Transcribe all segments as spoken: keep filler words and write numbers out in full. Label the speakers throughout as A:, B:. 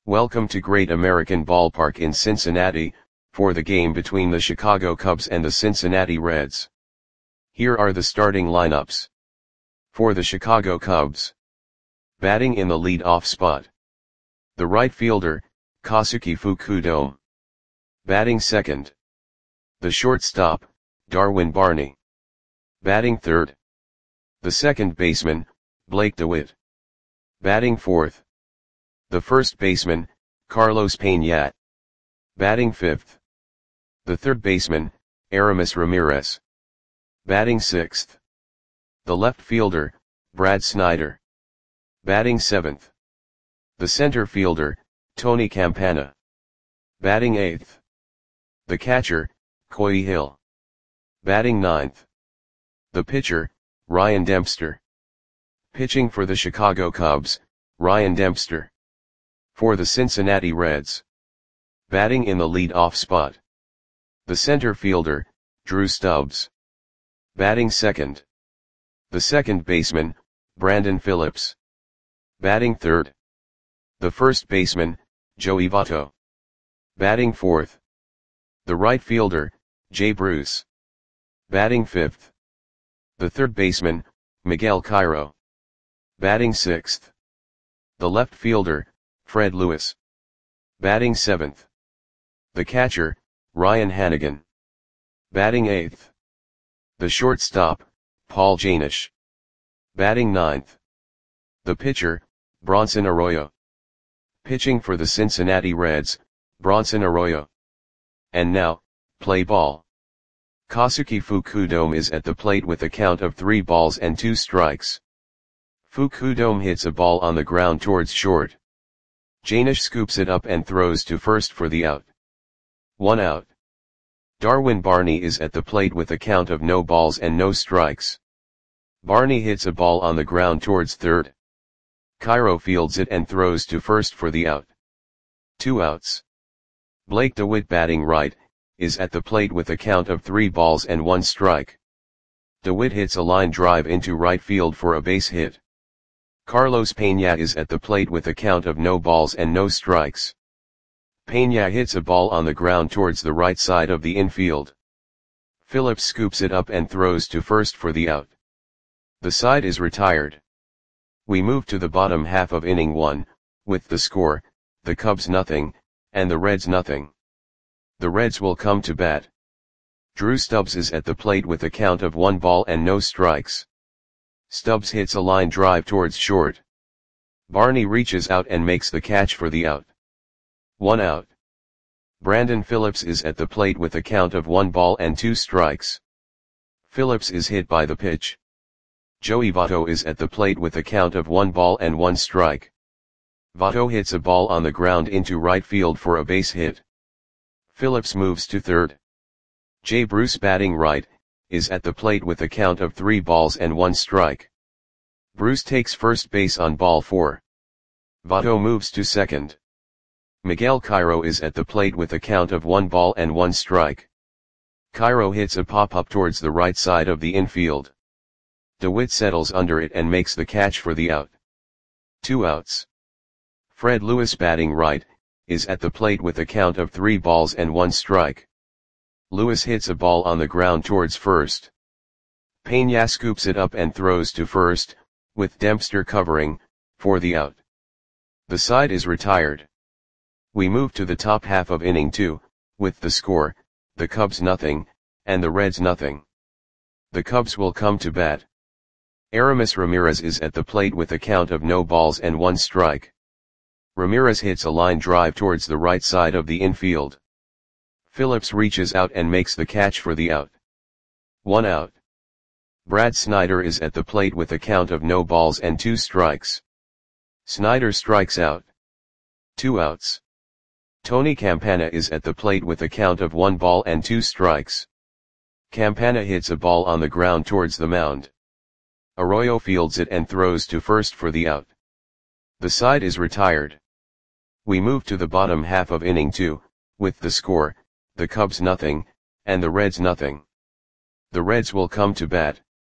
A: Welcome to Great American Ballpark in Cincinnati, for the game between the Chicago Cubs and the Cincinnati Reds. Here are the starting lineups. For the Chicago Cubs. Batting in the lead-off spot. The right fielder, Kosuke Fukudome. Batting second. The shortstop, Darwin Barney. Batting third. The second baseman, Blake DeWitt. Batting fourth. The first baseman, Carlos Pena. Batting fifth. The third baseman, Aramis Ramirez. Batting sixth. The left fielder, Brad Snyder. Batting seventh. The center fielder, Tony Campana. Batting eighth. The catcher, Coy Hill. Batting ninth. The pitcher, Ryan Dempster. Pitching for the Chicago Cubs, Ryan Dempster. For the Cincinnati Reds. Batting in the lead-off spot. The center fielder, Drew Stubbs. Batting second. The second baseman, Brandon Phillips. Batting third. The first baseman, Joey Votto. Batting fourth. The right fielder, Jay Bruce. Batting fifth. The third baseman, Miguel Cairo. Batting sixth. The left fielder, Fred Lewis. Batting seventh. The catcher, Ryan Hanigan. Batting eighth. The shortstop, Paul Janish. Batting ninth. The pitcher, Bronson Arroyo. Pitching for the Cincinnati Reds, Bronson Arroyo. And now, play ball. Kosuke Fukudome is at the plate with a count of three balls and two strikes. Fukudome hits a ball on the ground towards short. Janish scoops it up and throws to first for the out. One out. Darwin Barney is at the plate with a count of no balls and no strikes. Barney hits a ball on the ground towards third. Cairo fields it and throws to first for the out. Two outs. Blake DeWitt, batting right, is at the plate with a count of three balls and one strike. DeWitt hits a line drive into right field for a base hit. Carlos Pena is at the plate with a count of no balls and no strikes. Pena hits a ball on the ground towards the right side of the infield. Phillips scoops it up and throws to first for the out. The side is retired. We move to the bottom half of inning one, with the score, the Cubs nothing, and the Reds nothing. The Reds will come to bat. Drew Stubbs is at the plate with a count of one ball and no strikes. Stubbs hits a line drive towards short. Barney reaches out and makes the catch for the out. One out. Brandon Phillips is at the plate with a count of one ball and two strikes. Phillips is hit by the pitch. Joey Votto is at the plate with a count of one ball and one strike. Votto hits a ball on the ground into right field for a base hit. Phillips moves to third. Jay Bruce, batting right, is at the plate with a count of three balls and one strike. Bruce takes first base on ball four. Votto moves to second. Miguel Cairo is at the plate with a count of one ball and one strike. Cairo hits a pop-up towards the right side of the infield. DeWitt settles under it and makes the catch for the out. Two outs. Fred Lewis, batting right, is at the plate with a count of three balls and one strike. Lewis hits a ball on the ground towards first. Pena scoops it up and throws to first, with Dempster covering, for the out. The side is retired. We move to the top half of inning two, with the score, the Cubs nothing, and the Reds nothing. The Cubs will come to bat. Aramis Ramirez is at the plate with a count of no balls and one strike. Ramirez hits a line drive towards the right side of the infield. Phillips reaches out and makes the catch for the out. One out. Brad Snyder is at the plate with a count of no balls and two strikes. Snyder strikes out. Two outs. Tony Campana is at the plate with a count of one ball and two strikes. Campana hits a ball on the ground towards the mound. Arroyo fields it and throws to first for the out. The side is retired. We move to the bottom half of inning two, with the score, the Cubs nothing, and the Reds nothing. The Reds will come to bat.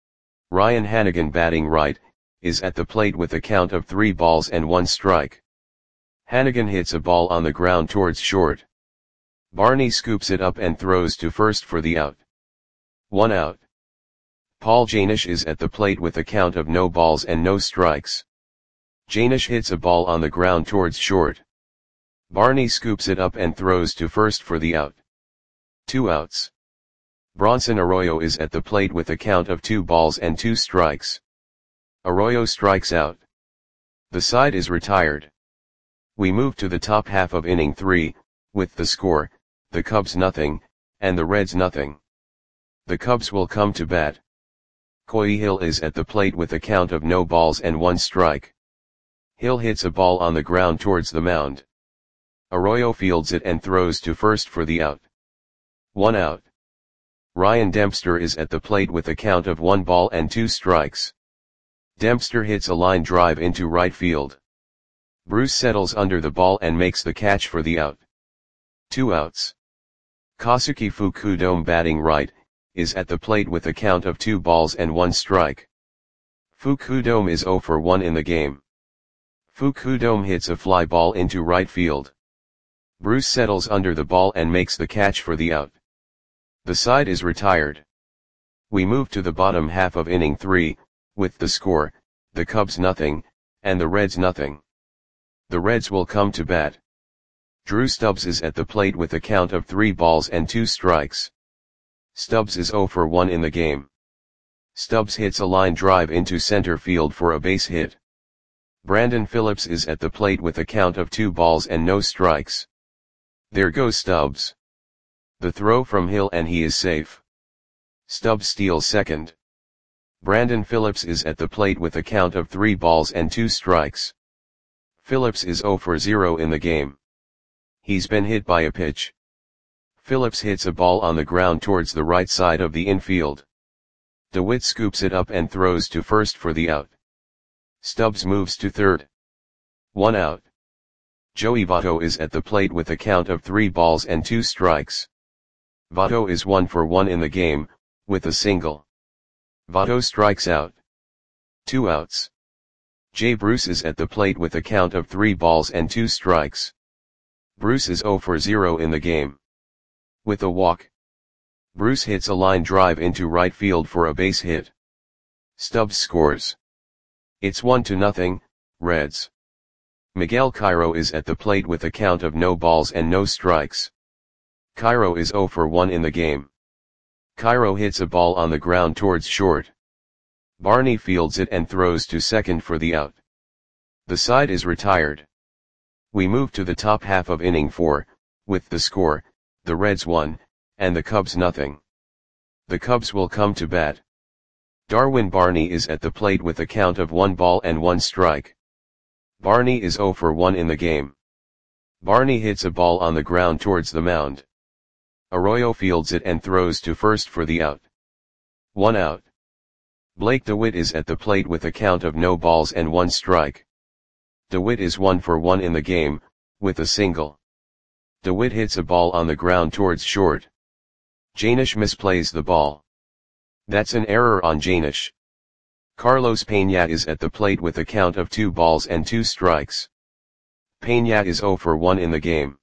A: Ryan Hanigan, batting right, is at the plate with a count of three balls and one strike. Hannigan hits a ball on the ground towards short. Barney scoops it up and throws to first for the out. One out. Paul Janish is at the plate with a count of no balls and no strikes. Janish hits a ball on the ground towards short. Barney scoops it up and throws to first for the out. Two outs. Bronson Arroyo is at the plate with a count of two balls and two strikes. Arroyo strikes out. The side is retired. We move to the top half of inning three, with the score, the Cubs nothing, and the Reds nothing. The Cubs will come to bat. Coy Hill is at the plate with a count of no balls and one strike. Hill hits a ball on the ground towards the mound. Arroyo fields it and throws to first for the out. One out. Ryan Dempster is at the plate with a count of one ball and two strikes. Dempster hits a line drive into right field. Bruce settles under the ball and makes the catch for the out. Two outs. Kosuke Fukudome, batting right, is at the plate with a count of two balls and one strike. Fukudome is zero for one in the game. Fukudome hits a fly ball into right field. Bruce settles under the ball and makes the catch for the out. The side is retired. We move to the bottom half of inning three, with the score, the Cubs nothing, and the Reds nothing. The Reds will come to bat. Drew Stubbs is at the plate with a count of three balls and two strikes. Stubbs is zero for one in the game. Stubbs hits a line drive into center field for a base hit. Brandon Phillips is at the plate with a count of two balls and no strikes. There goes Stubbs. The throw from Hill and he is safe. Stubbs steals second. Brandon Phillips is at the plate with a count of three balls and two strikes. Phillips is zero for zero in the game. He's been hit by a pitch. Phillips hits a ball on the ground towards the right side of the infield. DeWitt scoops it up and throws to first for the out. Stubbs moves to third. One out. Joey Votto is at the plate with a count of three balls and two strikes. Votto is one for one in the game, with a single. Votto strikes out. Two outs. Jay Bruce is at the plate with a count of three balls and two strikes. Bruce is zero for zero in the game. With a walk. Bruce hits a line drive into right field for a base hit. Stubbs scores. It's one to nothing, Reds. Miguel Cairo is at the plate with a count of no balls and no strikes. Cairo is zero for one in the game. Cairo hits a ball on the ground towards short. Barney fields it and throws to second for the out. The side is retired. We move to the top half of inning four, with the score, the Reds one, and the Cubs nothing. The Cubs will come to bat. Darwin Barney is at the plate with a count of one ball and one strike. Barney is zero for one in the game. Barney hits a ball on the ground towards the mound. Arroyo fields it and throws to first for the out. One out. Blake DeWitt is at the plate with a count of no balls and one strike. DeWitt is one for one in the game, with a single. DeWitt hits a ball on the ground towards short. Janish misplays the ball. That's an error on Janish. Carlos Peña is at the plate with a count of two balls and two strikes. Peña is zero for one in the game.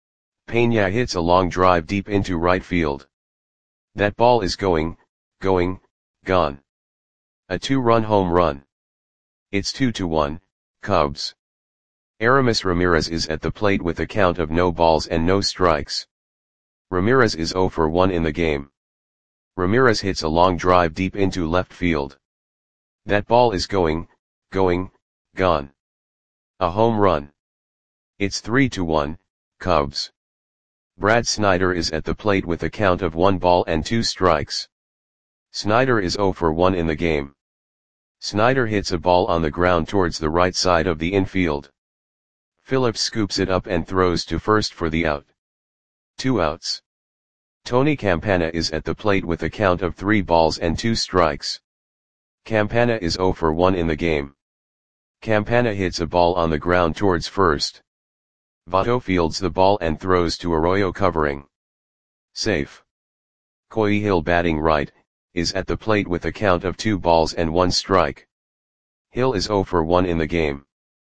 A: Peña hits a long drive deep into right field. That ball is going, going, gone. A two-run home run. It's two to one, Cubs. Aramis Ramirez is at the plate with a count of no balls and no strikes. Ramirez is zero for one in the game. Ramirez hits a long drive deep into left field. That ball is going, going, gone. A home run. It's three to one, Cubs. Brad Snyder is at the plate with a count of one ball and two strikes. Snyder is zero for one in the game. Snyder hits a ball on the ground towards the right side of the infield. Phillips scoops it up and throws to first for the out. Two outs. Tony Campana is at the plate with a count of three balls and two strikes. Campana is zero for one in the game. Campana hits a ball on the ground towards first. Votto fields the ball and throws to Arroyo covering. Safe. Coy Hill, batting right, is at the plate with a count of two balls and one strike. Hill is zero for one in the game.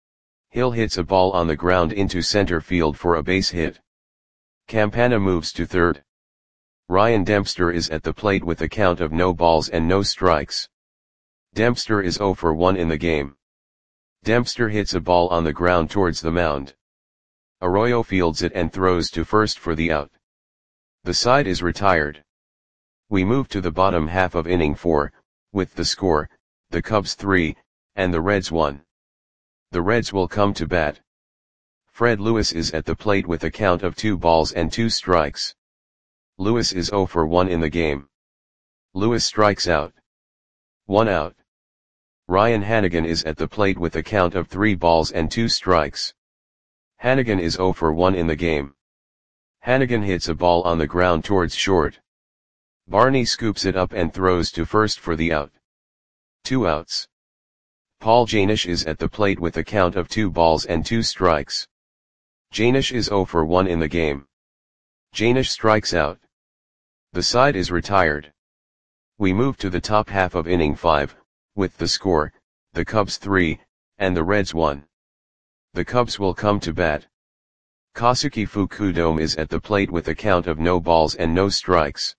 A: Hill hits a ball on the ground into center field for a base hit. Campana moves to third. Ryan Dempster is at the plate with a count of no balls and no strikes. Dempster is zero for one in the game. Dempster hits a ball on the ground towards the mound. Arroyo fields it and throws to first for the out. The side is retired. We move to the bottom half of inning four, with the score, the Cubs three, and the Reds one. The Reds will come to bat. Fred Lewis is at the plate with a count of two balls and two strikes. Lewis is zero for one in the game. Lewis strikes out. One out. Ryan Hanigan is at the plate with a count of three balls and two strikes. Hanigan is zero for one in the game. Hanigan hits a ball on the ground towards short. Barney scoops it up and throws to first for the out. Two outs. Paul Janish is at the plate with a count of two balls and two strikes. Janish is zero for one in the game. Janish strikes out. The side is retired. We move to the top half of inning five, with the score, the Cubs three, and the Reds one. The Cubs will come to bat. Kazuki Fukudome is at the plate with a count of no balls and no strikes.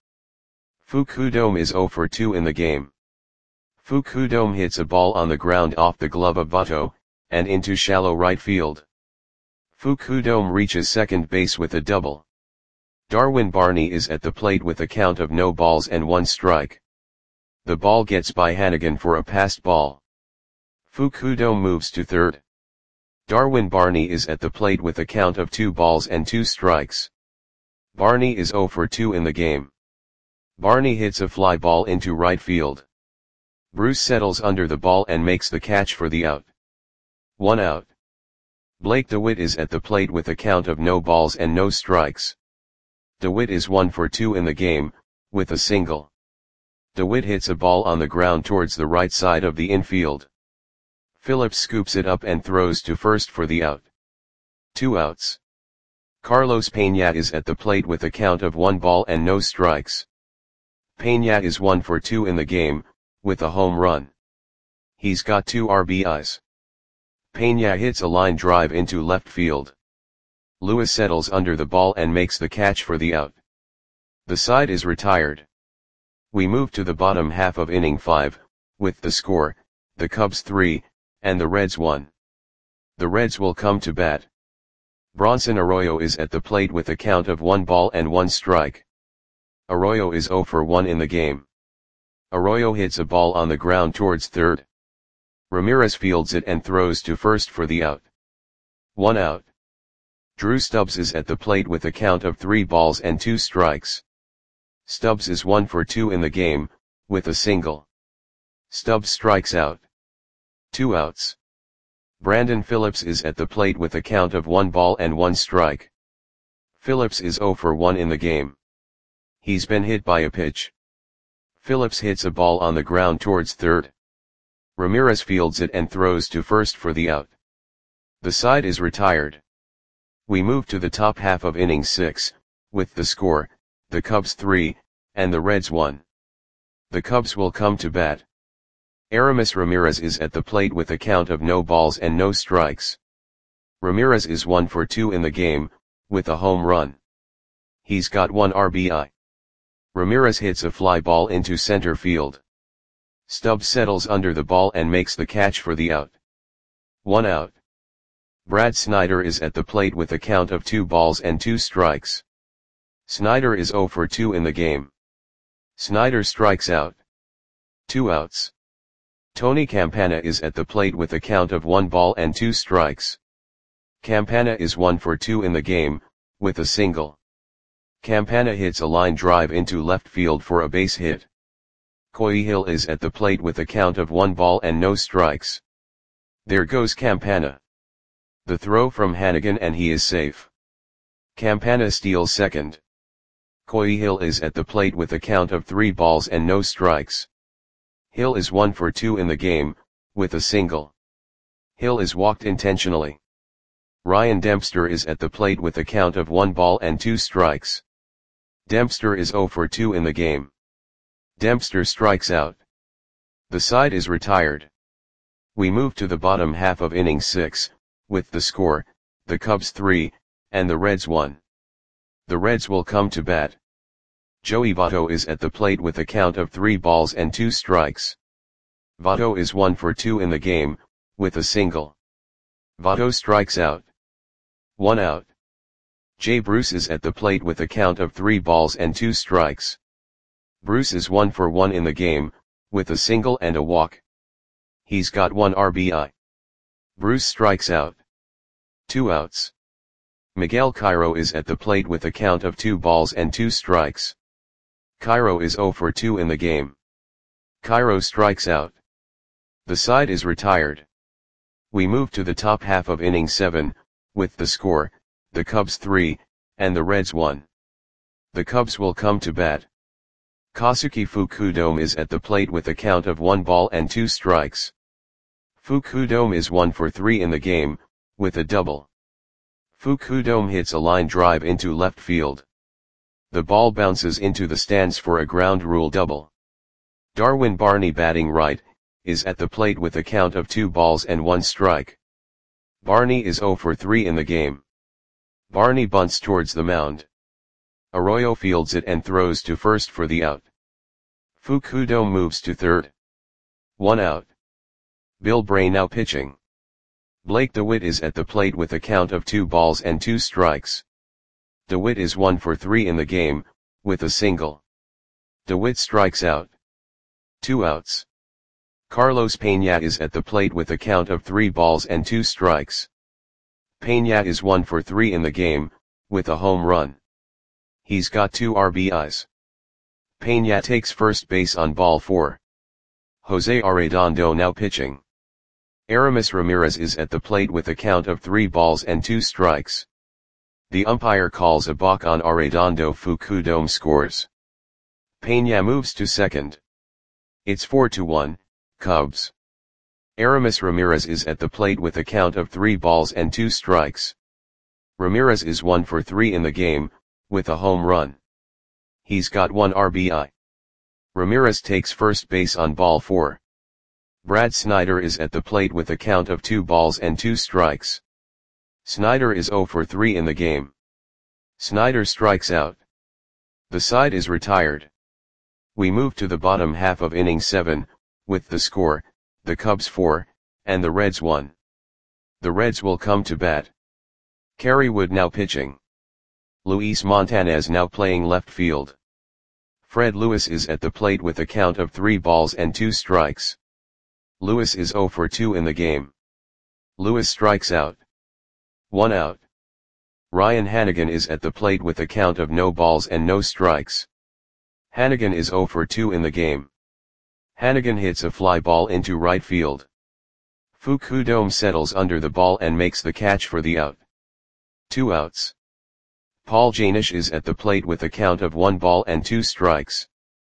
A: Fukudome is zero for two in the game. Fukudome hits a ball on the ground off the glove of Votto, and into shallow right field. Fukudome reaches second base with a double. Darwin Barney is at the plate with a count of no balls and one strike. The ball gets by Hanigan for a passed ball. Fukudome moves to third. Darwin Barney is at the plate with a count of two balls and two strikes. Barney is zero for two in the game. Barney hits a fly ball into right field. Bruce settles under the ball and makes the catch for the out. One out. Blake DeWitt is at the plate with a count of no balls and no strikes. DeWitt is one for two in the game, with a single. DeWitt hits a ball on the ground towards the right side of the infield. Phillips scoops it up and throws to first for the out. Two outs. Carlos Peña is at the plate with a count of one ball and no strikes. Peña is one for two in the game, with a home run. He's got two R B Is. Peña hits a line drive into left field. Lewis settles under the ball and makes the catch for the out. The side is retired. We move to the bottom half of inning five, with the score, the Cubs three, and the Reds one. The Reds will come to bat. Bronson Arroyo is at the plate with a count of one ball and one strike. Arroyo is zero for one in the game. Arroyo hits a ball on the ground towards third. Ramirez fields it and throws to first for the out. One out. Drew Stubbs is at the plate with a count of three balls and two strikes. Stubbs is one for two in the game, with a single. Stubbs strikes out. Two outs. Brandon Phillips is at the plate with a count of one ball and one strike. Phillips is zero for one in the game. He's been hit by a pitch. Phillips hits a ball on the ground towards third. Ramirez fields it and throws to first for the out. The side is retired. We move to the top half of inning six, with the score, the Cubs three, and the Reds one. The Cubs will come to bat. Aramis Ramirez is at the plate with a count of no balls and no strikes. Ramirez is one for two in the game, with a home run. He's got one R B I. Ramirez hits a fly ball into center field. Stubbs settles under the ball and makes the catch for the out. One out. Brad Snyder is at the plate with a count of two balls and two strikes. Snyder is zero for two in the game. Snyder strikes out. Two outs. Tony Campana is at the plate with a count of one ball and two strikes. Campana is one for two in the game, with a single. Campana hits a line drive into left field for a base hit. Coy Hill is at the plate with a count of one ball and no strikes. There goes Campana. The throw from Hanigan and he is safe. Campana steals second. Coy Hill is at the plate with a count of three balls and no strikes. Hill is one for two in the game, with a single. Hill is walked intentionally. Ryan Dempster is at the plate with a count of one ball and two strikes. Dempster is zero for two in the game. Dempster strikes out. The side is retired. We move to the bottom half of inning six, with the score, the Cubs three, and the Reds one. The Reds will come to bat. Joey Votto is at the plate with a count of three balls and two strikes. Votto is one for two in the game, with a single. Votto strikes out. One out. Jay Bruce is at the plate with a count of three balls and two strikes. Bruce is one for one in the game, with a single and a walk. He's got one R B I. Bruce strikes out. Two outs. Miguel Cairo is at the plate with a count of two balls and two strikes. Cairo is zero for two in the game. Cairo strikes out. The side is retired. We move to the top half of inning seven, with the score, the Cubs three, and the Reds one. The Cubs will come to bat. Kazuki Fukudome is at the plate with a count of one ball and two strikes. Fukudome is one for three in the game, with a double. Fukudome hits a line drive into left field. The ball bounces into the stands for a ground rule double. Darwin Barney, batting right, is at the plate with a count of two balls and one strike. Barney is zero for three in the game. Barney bunts towards the mound. Arroyo fields it and throws to first for the out. Fukudome moves to third. One out. Bill Bray now pitching. Blake DeWitt is at the plate with a count of two balls and two strikes. DeWitt is one for three in the game, with a single. DeWitt strikes out. Two outs. Carlos Peña is at the plate with a count of three balls and two strikes. Peña is one for three in the game, with a home run. He's got two R B Is. Peña takes first base on ball four. Jose Arredondo now pitching. Aramis Ramirez is at the plate with a count of three balls and two strikes. The umpire calls a balk on Arredondo. Fukudome scores. Peña moves to second. It's four to one, Cubs. Aramis Ramirez is at the plate with a count of three balls and two strikes. Ramirez is one for three in the game, with a home run. He's got one R B I. Ramirez takes first base on ball four. Brad Snyder is at the plate with a count of two balls and two strikes. Snyder is zero for three in the game. Snyder strikes out. The side is retired. We move to the bottom half of inning seven, with the score, the Cubs four, and the Reds one. The Reds will come to bat. Kerry Wood now pitching. Luis Montanez now playing left field. Fred Lewis is at the plate with a count of three balls and two strikes. Lewis is zero for two in the game. Lewis strikes out. One out. Ryan Hanigan is at the plate with a count of no balls and no strikes. Hanigan is zero for two in the game. Hanigan hits a fly ball into right field. Fukudome settles under the ball and makes the catch for the out. Two outs. Paul Janish is at the plate with a count of one ball and two strikes.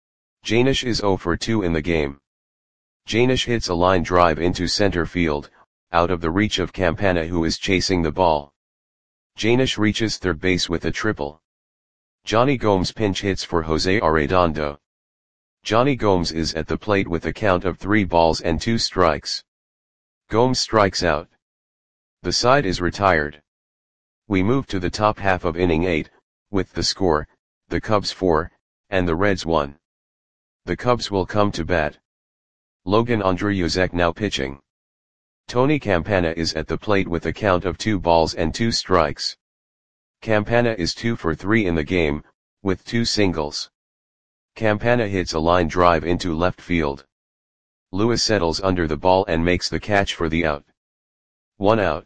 A: Janish is zero for two in the game. Janish hits a line drive into center field, out of the reach of Campana, who is chasing the ball. Janish reaches third base with a triple. Johnny Gomes pinch hits for Jose Arredondo. Johnny Gomes is at the plate with a count of three balls and two strikes. Gomes strikes out. The side is retired. We move to the top half of inning eight, with the score, the Cubs four, and the Reds one. The Cubs will come to bat. Logan Andreyuzek now pitching. Tony Campana is at the plate with a count of two balls and two strikes. Campana is two for three in the game, with two singles. Campana hits a line drive into left field. Lewis settles under the ball and makes the catch for the out. One out.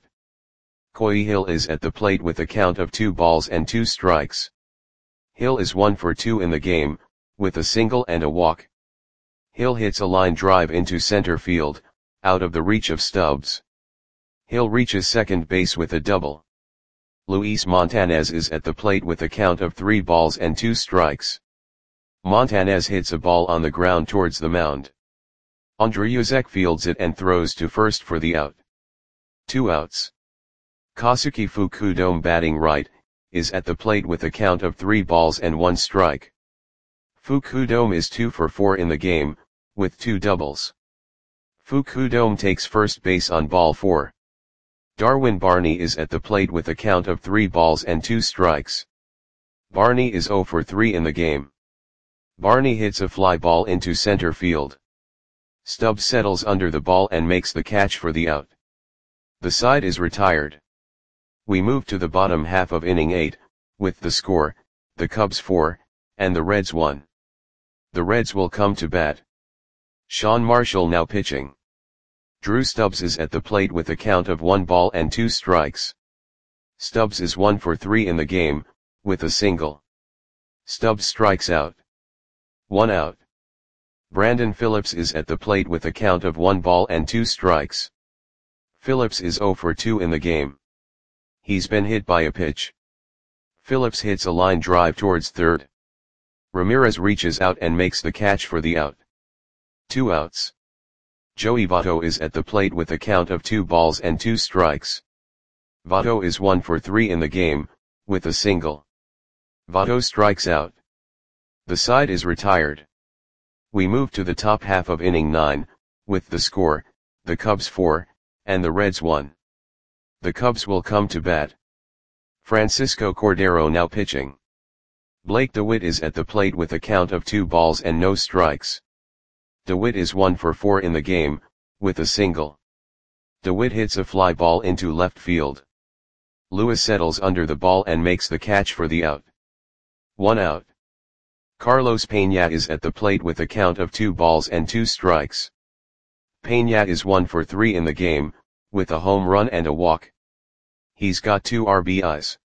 A: Coy Hill is at the plate with a count of two balls and two strikes. Hill is one for two in the game, with a single and a walk. Hill hits a line drive into center field, out of the reach of Stubbs. Hill reaches second base with a double. Luis Montanez is at the plate with a count of three balls and two strikes. Montanez hits a ball on the ground towards the mound. Andreyuzek fields it and throws to first for the out. Two outs. Kazuki Fukudome, batting right, is at the plate with a count of three balls and one strike. Fukudome is two for four in the game, with two doubles. Fukudome takes first base on ball four. Darwin Barney is at the plate with a count of three balls and two strikes. Barney is zero for three in the game. Barney hits a fly ball into center field. Stubbs settles under the ball and makes the catch for the out. The side is retired. We move to the bottom half of inning eight, with the score, the Cubs four, and the Reds one. The Reds will come to bat. Sean Marshall now pitching. Drew Stubbs is at the plate with a count of one ball and two strikes. Stubbs is one for three in the game, with a single. Stubbs strikes out. One out. Brandon Phillips is at the plate with a count of one ball and two strikes. Phillips is zero for two in the game. He's been hit by a pitch. Phillips hits a line drive towards third. Ramirez reaches out and makes the catch for the out. Two outs. Joey Votto is at the plate with a count of two balls and two strikes. Votto is one for three in the game, with a single. Votto strikes out. The side is retired. We move to the top half of inning nine, with the score, the Cubs four, and the Reds one. The Cubs will come to bat. Francisco Cordero now pitching. Blake DeWitt is at the plate with a count of two balls and no strikes. DeWitt is one for four in the game, with a single. DeWitt hits a fly ball into left field. Lewis settles under the ball and makes the catch for the out. One out. Carlos Peña is at the plate with a count of two balls and two strikes. Peña is one for three in the game, with a home run and a walk. He's got two R B Is.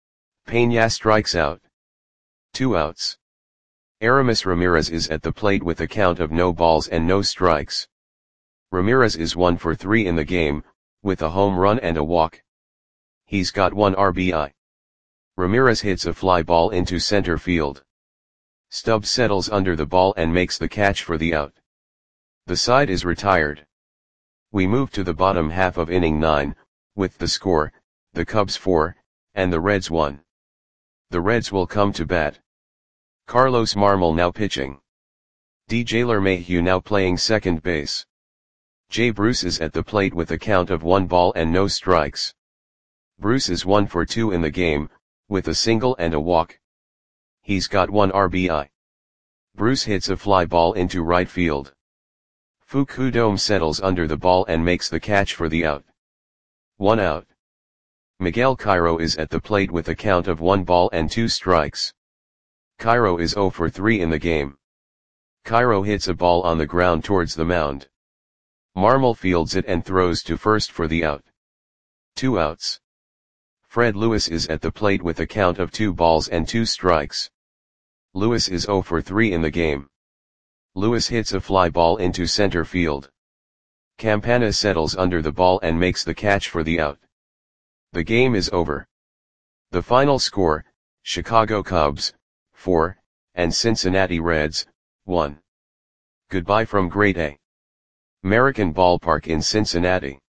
A: Peña strikes out. Two outs. Aramis Ramirez is at the plate with a count of no balls and no strikes. Ramirez is one for three in the game, with a home run and a walk. He's got one R B I. Ramirez hits a fly ball into center field. Stubbs settles under the ball and makes the catch for the out. The side is retired. We move to the bottom half of inning nine, with the score, the Cubs four, and the Reds one. The Reds will come to bat. Carlos Marmol now pitching. D J LeMahieu now playing second base. Jay Bruce is at the plate with a count of one ball and no strikes. Bruce is one for two in the game, with a single and a walk. He's got one R B I. Bruce hits a fly ball into right field. Fukudome settles under the ball and makes the catch for the out. One out. Miguel Cairo is at the plate with a count of one ball and two strikes. Cairo is zero for three in the game. Cairo hits a ball on the ground towards the mound. Marmol fields it and throws to first for the out. Two outs. Fred Lewis is at the plate with a count of two balls and two strikes. Lewis is zero for three in the game. Lewis hits a fly ball into center field. Campana settles under the ball and makes the catch for the out. The game is over. The final score, Chicago Cubs, four, and Cincinnati Reds, one. Goodbye from Grade A. American Ballpark in Cincinnati.